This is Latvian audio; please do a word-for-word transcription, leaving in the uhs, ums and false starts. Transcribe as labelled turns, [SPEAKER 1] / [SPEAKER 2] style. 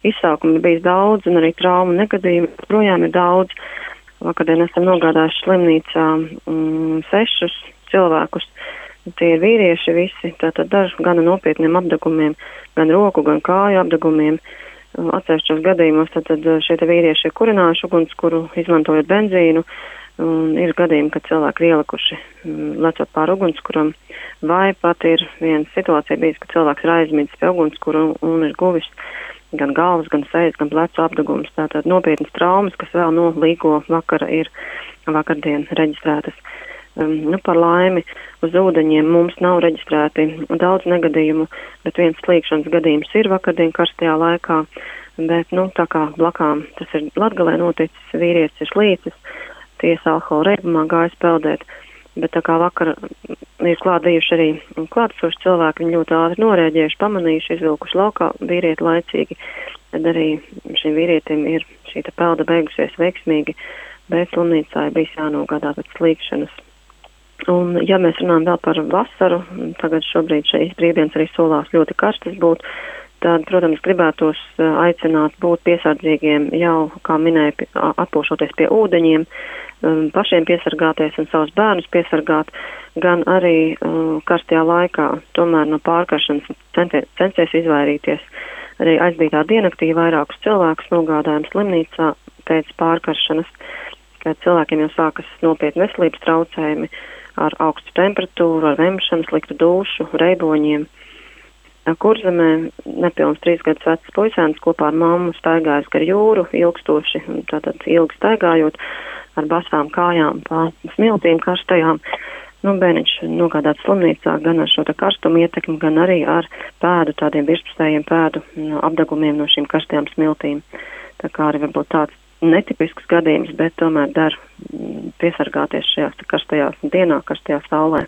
[SPEAKER 1] izsaukumi bijis daudz, un arī traumu negadījumi projām ir daudz. Vakardien esam nogādājuši slimnīcā mm, sešus cilvēkus. Tie ir vīrieši visi, tātad daži gan nopietniem apdegumiem, gan roku, gan kāju apdegumiem. Atsevišķos gadījumos tātad šie te vīrieši ir kurinājuši ugunskuru, izmantojot benzīnu, un ir gadījumi, kad cilvēki ir ielikuši lecot pār ugunskuram, vai pat ir viena situācija bijis, ka cilvēks ir aizmīdis pie ugunskura un, un ir guvis gan galvas, gan sejas, gan plecu apdegums. Tātad nopietnas traumas, kas vēl no līgo vakara ir vakardien reģistrētas. Um, nu, par laimi uz ūdeņiem mums nav reģistrēti daudz negadījumu, bet viens slīkšanas gadījums ir vakardien karstajā laikā, bet, nu, tā kā blakām tas ir Latgalē noticis, vīrietis ir slīcis, tiesa alkohola reibumā gājis peldēt, bet tā kā vakar ir klāt bijuši arī klātesoši cilvēki, viņi ļoti ātri norēģējuši, pamanījuši, izvilkuši laukā vīrieti laicīgi, tad arī šim vīrietim ir šī te pelda beigusies veiksmīgi, bet slimnīcā ir bijis jānogādā pēc slīkšanas. Un, ja mēs runājam vēl par vasaru, tagad šobrīd šeit brīvdienas arī solās ļoti karstas būt, tad, protams, gribētos aicināt būt piesardzīgiem jau, kā minēja, atpūšoties pie ūdeņiem, pašiem piesargāties un savus bērnus piesargāt, gan arī karstajā laikā, tomēr no pārkaršanas censies izvairīties. Arī aizbītā diennaktī vairākus cilvēkus nogādājam slimnīcā pēc pārkaršanas, kad cilvēkiem jau sākas nopietni veselības traucējumi, ar augstu temperatūru, ar vemšanu, sliktu dūšu, reiboņiem. Kurzemē nepilns trīs gadus vecs puisēns kopā ar mammu staigājas gar jūru, ilgstoši, tātad ilgi staigājot ar basām kājām pa smiltīm karstajām. Nu, bērniņš nogādāts slimnīcā gan ar šo te karstumu ietekmi, gan arī ar pēdu, tādiem virspusējiem pēdu apdegumiem no šīm karstajām smiltīm. Tā kā arī varbūt tāds netipisks gadījums, bet tomēr der piesargāties šajās karstajās dienā, karstajā saulē.